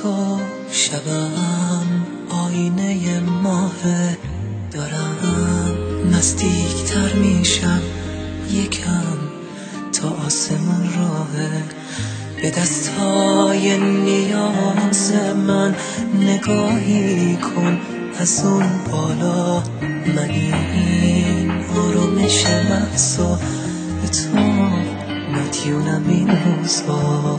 تو شبم آینه ماهه، دارم نزدیکتر میشم یکم تا آسمون راهه. به دستای نیاز من نگاهی کن از اون بالا، من این آرامش محضا به تو مدیونم این روزا.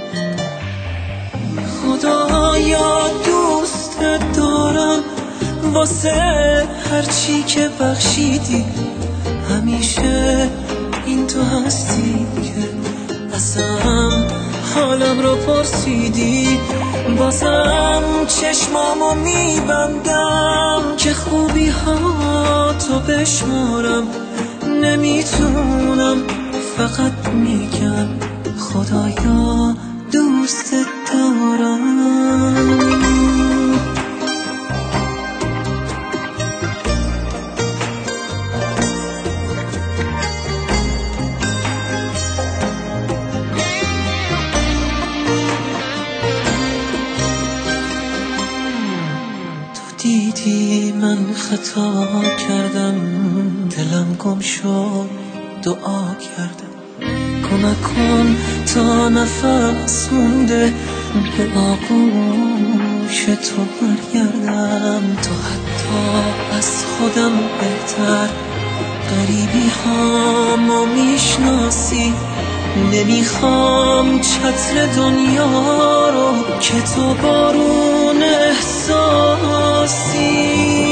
خدایا دوست دارم واسه هرچی که بخشیدی، همیشه این تو هستی که ازم حالم رو پرسیدی. بازم چشمامو میبندم که خوبی ها تو بشمارم، نمیتونم فقط میگم خدایا دوست دارم. دیدی من خطا کردم، دلم گم شد دعا کردم، کمک کن تا نفس مونده به آغوش تو برگردم. تو حتی از خودم بهتر غریبی هامو میشناسی، نمیخوام چتر دنیا رو که تو بارون احساسی.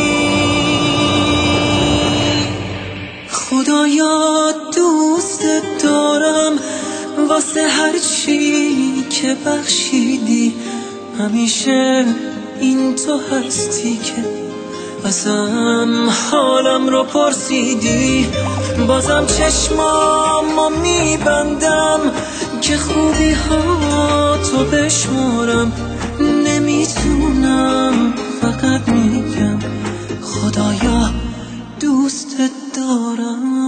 خدایا دوست دارم واسه هرچی که بخشیدی، همیشه این تو هستی که ازم حالم رو پرسیدی. بازم چشمامو میبندم که خوبی ها تو بشمارم، نمیتونم فقط میگم خدایا دوست دارم.